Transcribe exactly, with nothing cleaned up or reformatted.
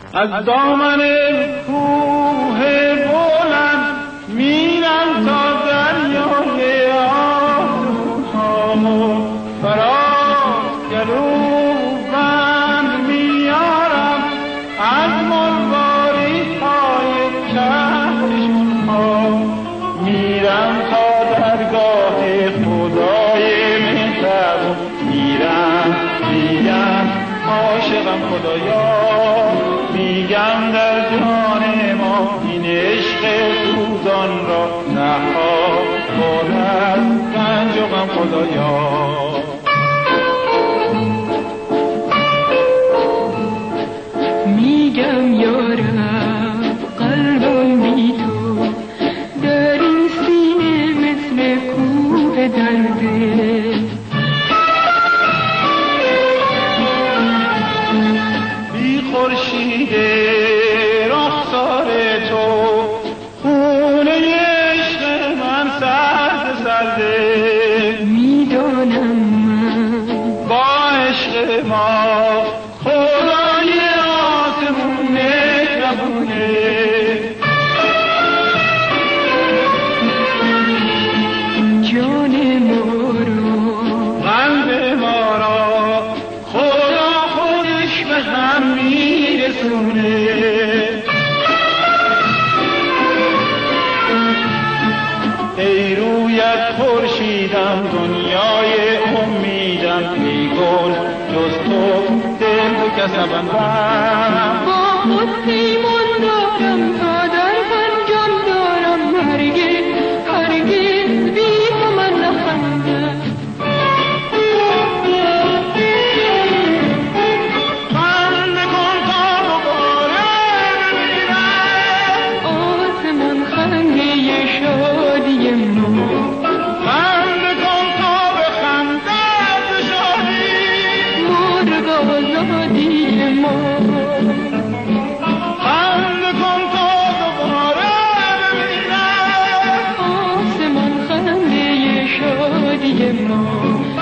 از دامن کوه بلند میرم تا دریای آتش‌ها فراز گلو بند میارم از مرواری های کهکشان‌ها میرم تا درگاه خدای مهربون میرم میگم عاشقم خدایا میگم در جان ما این عشق سوزان را رها کن از رنج و غم خدایا میگم یارم قلبم بی تو در این سینه مثل کوه درده بی خورشید رخسار تو خونه عشق من سرد سرده میدانم من با عشق ما خدای آسمون مهربونه جان ما رو قلب ما را خدا خودش به هم میرسونه ای رویت خورشیدم دنیای امیدم ای گل جز تو دل و کسبم با خود پیمان دارم تا در پنجم دارم هرگز هرگز بی تو من نخندم خنده کن تا دوباره ببینم آسمان خنده شادی ما خنده کن تا به خنده شادی مرغ آزادی ما خنده کن تا دوباره ببینم آسمان خنده شادی ما